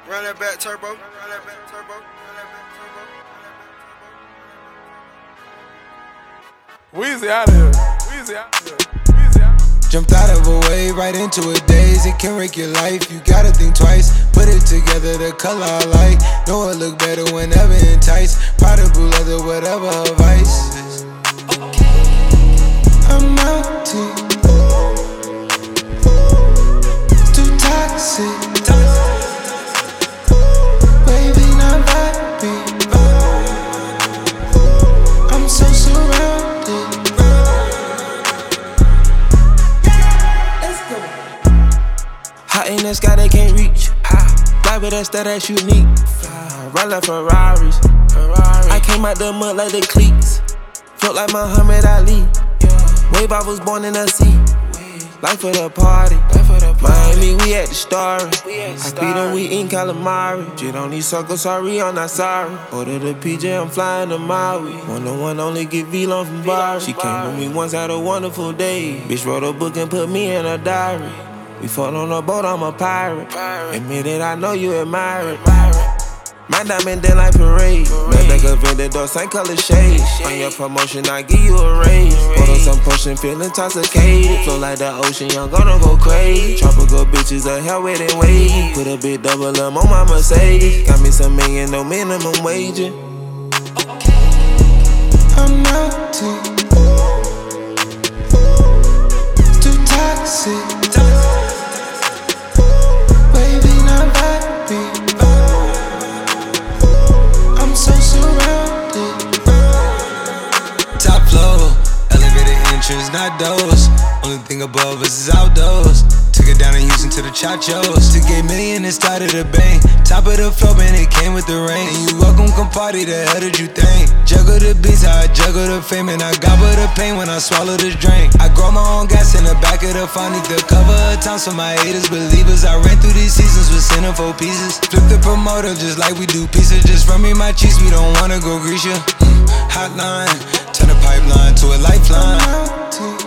Run that back turbo. Run that back turbo. Weezy out of here. Weezy out of here. Weezy out. Jumped out of a wave right into a daze. It can wreck your life, you gotta think twice. Put it together, the color I like. Know it look better whenever enticed. Powder blue leather, whatever her vice. I'm melting. Too toxic. Wavy, not vibing. I'm so surrounded. Hot in the sky, they can't reach. Fly with us, that's unique. Ride like Ferraris. I came out the mud like the cleats. Float like Muhammad Ali. Wave, I was born in the sea. Life for the party. Miami, we at the Story. I beat them, we in calamari. Jit on these circles, sorry, I'm not sorry. Order the PJ, I'm flying to Maui. One-on-one, only get V-Long from Bari. She came with me once, had a wonderful day. Bitch wrote a book and put me in a diary. We fought on a boat, I'm a pirate. Admit it, I know you admire it. My diamond dead like parade. Red like a vendor, same color shade. On your promotion, I give you a raise. Put on some potion, feeling intoxicated. Flow like the ocean, young, gonna go crazy. Tropical bitches, a hell with it wavy. Put a big double M on my Mercedes. Got me some million, no minimum wage. I'm melting. Too toxic. Wavy, not vibing. I'm so surrounded. Top floor, elevated entrance, not doors. Only thing above us is outdoors. Took it down in Houston to the Chachos. Took $8 million and started a bang. Top of the floor, man, it came with the rain. And you welcome, come party, the hell did you think? Juggle the beats, how I juggle the fame. And I gobble the pain when I swallow this drink. I grow my own gas in the back of the phone. Need the cover of town so my haters believers. I ran through these seasons with centerfold pieces. Flip the promoter just like we do pieces. Just run me my cheese, we don't wanna go grease ya. Hotline, turn the pipeline to a lifeline.